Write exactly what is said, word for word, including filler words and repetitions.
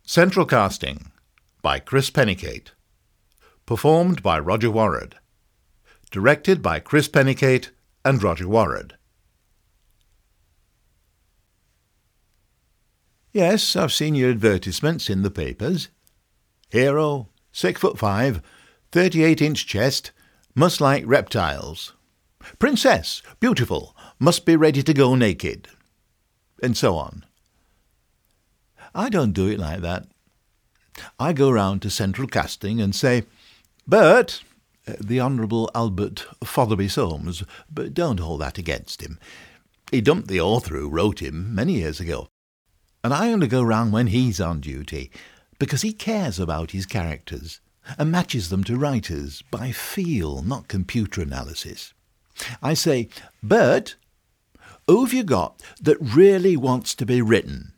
Central Casting by Chris Pennicate. Performed by Roger Warrad. Directed by Chris Pennicate and Roger Warrad. Yes, I've seen your advertisements in the papers. Hero, six foot five, thirty-eight inch chest, must like reptiles. Princess, beautiful, must be ready to go naked. And so on. I don't do it like that. I go round to Central Casting and say, Bert, the Honourable Albert Fotherby Soames, but don't hold that against him. He dumped the author who wrote him many years ago. And I only go round when he's on duty, because he cares about his characters and matches them to writers by feel, not computer analysis. I say, Bert, who've you got that really wants to be written?